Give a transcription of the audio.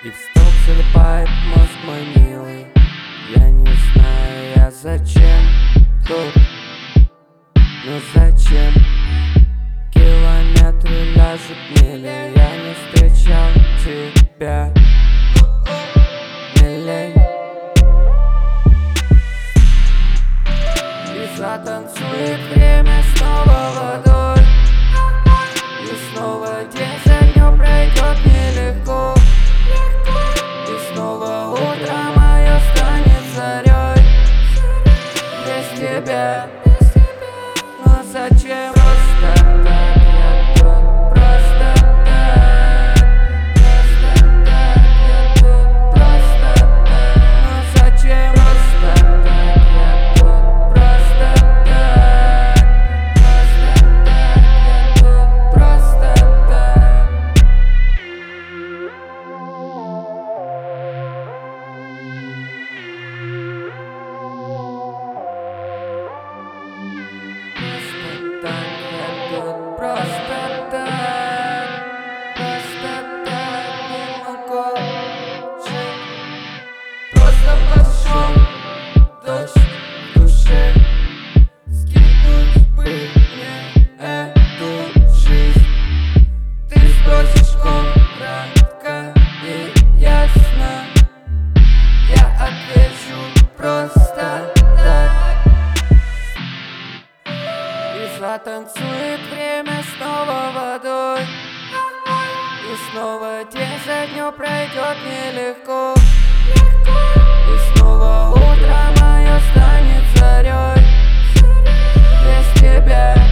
И вступ залипает мозг мой милый. Я не знаю, я зачем тут, но зачем? Километры ляжут мили, я не встречал тебя, милей. И затанцует время снова водой, и снова день за днем пройдет нелегко. И снова утро мое станет зарей без тебя. Но зачем? Просто так я тут, просто так. Просто так я тут, просто так. Но зачем? Просто так я тут, просто так. Просто так я тут, просто так. Просто так не могу жить. Просто пошел дождь в душе, скинуть бы мне эту жизнь. Ты спросишь коротко и ясно, я отвечу просто так. И затанцует время снова водой, и снова день за днем пройдет нелегко. И снова утро мое станет зарей без тебя.